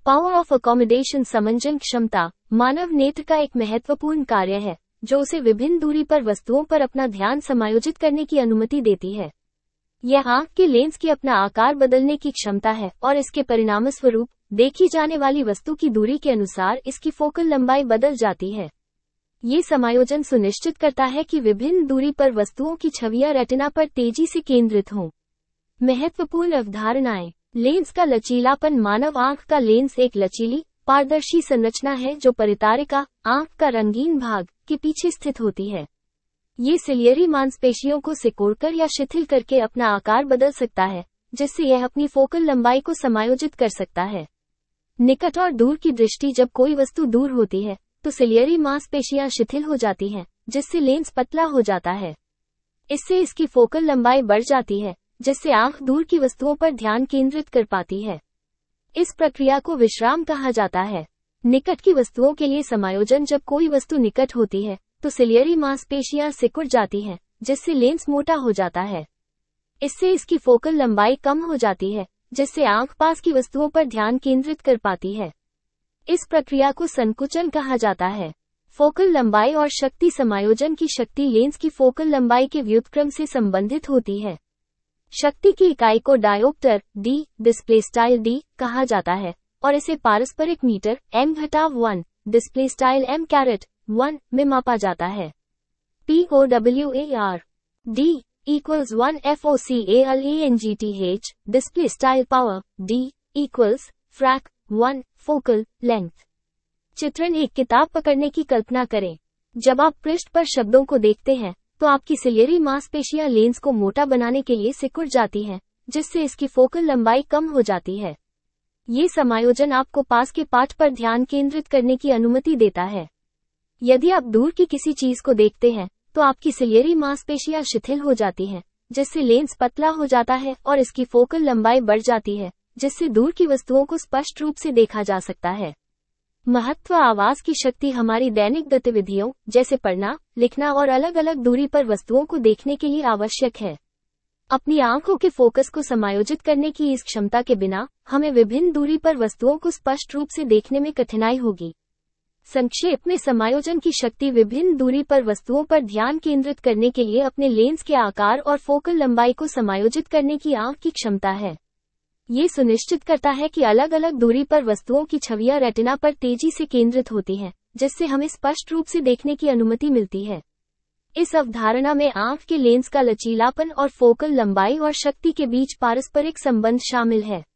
Power of accommodation समंजन क्षमता मानव नेत्र का एक महत्वपूर्ण कार्य है जो उसे विभिन्न दूरी पर वस्तुओं पर अपना ध्यान समायोजित करने की अनुमति देती है। यह आंख के लेंस की अपना आकार बदलने की क्षमता है और इसके परिणामस्वरूप देखी जाने वाली वस्तु की दूरी के अनुसार इसकी फोकल लंबाई बदल जाती है। ये समायोजन सुनिश्चित करता है कि विभिन्न दूरी पर वस्तुओं की छवियां रेटिना पर तेजी से केंद्रित हों। महत्वपूर्ण अवधारणाएं। लेंस का लचीलापन। मानव आंख का लेंस एक लचीली, पारदर्शी संरचना है जो परितारिका, आंख का रंगीन भाग, के पीछे स्थित होती है। ये सिलियरी मांसपेशियों को सिकोड़कर या शिथिल करके अपना आकार बदल सकता है, जिससे यह अपनी फोकल लंबाई को समायोजित कर सकता है। निकट और दूर की दृष्टि। जब कोई वस्तु दूर होती है तो सिलियरी मांसपेशियां शिथिल हो जाती हैं, जिससे लेंस पतला हो जाता है। इससे इसकी फोकल लंबाई बढ़ जाती है, जिससे आंख दूर की वस्तुओं पर ध्यान केंद्रित कर पाती है। इस प्रक्रिया को विश्राम कहा जाता है। निकट की वस्तुओं के लिए समायोजन। जब कोई वस्तु निकट होती है तो सिलियरी मांसपेशियां सिकुड़ जाती हैं, जिससे लेंस मोटा हो जाता है। इससे इसकी फोकल लंबाई कम हो जाती है, जिससे आंख पास की वस्तुओं पर ध्यान केंद्रित कर पाती है। इस प्रक्रिया को संकुचन कहा जाता है। फोकल लंबाई और शक्ति। समायोजन की शक्ति लेंस की फोकल लंबाई के व्युत्क्रम से संबंधित होती है। शक्ति की इकाई को dioptre D display style D कहा जाता है और इसे पारस्परिक metre m-1 display style m-1 में मापा जाता है। POWAR D equals 1 FOCALENGTH display style power D equals frac 1 focal length. चित्रण। एक किताब पकड़ने की कल्पना करें। जब आप पृष्ठ पर शब्दों को देखते हैं तो आपकी सिलियरी मांसपेशियां लेंस को मोटा बनाने के लिए सिकुड़ जाती हैं, जिससे इसकी फोकल लंबाई कम हो जाती है। ये समायोजन आपको पास के पाठ पर ध्यान केंद्रित करने की अनुमति देता है। यदि आप दूर की किसी चीज को देखते हैं तो आपकी सिलियरी मांसपेशियां शिथिल हो जाती हैं, जिससे लेंस पतला हो जाता है और इसकी फोकल लंबाई बढ़ जाती है, जिससे दूर की वस्तुओं को स्पष्ट रूप से देखा जा सकता है। महत्व। आवाज की शक्ति हमारी दैनिक गतिविधियों जैसे पढ़ना, लिखना और अलग अलग दूरी पर वस्तुओं को देखने के लिए आवश्यक है। अपनी आंखों के फोकस को समायोजित करने की इस क्षमता के बिना हमें विभिन्न दूरी पर वस्तुओं को स्पष्ट रूप से देखने में कठिनाई होगी। संक्षेप में, समायोजन की शक्ति विभिन्न दूरी पर वस्तुओं पर ध्यान केंद्रित करने के लिए अपने लेंस के आकार और फोकल लंबाई को समायोजित करने की आंख की क्षमता है। ये सुनिश्चित करता है कि अलग अलग दूरी पर वस्तुओं की छवियां रेटिना पर तेजी से केंद्रित होती हैं, जिससे हमें स्पष्ट रूप से देखने की अनुमति मिलती है। इस अवधारणा में आंख के लेंस का लचीलापन और फोकल लंबाई और शक्ति के बीच पारस्परिक संबंध शामिल है।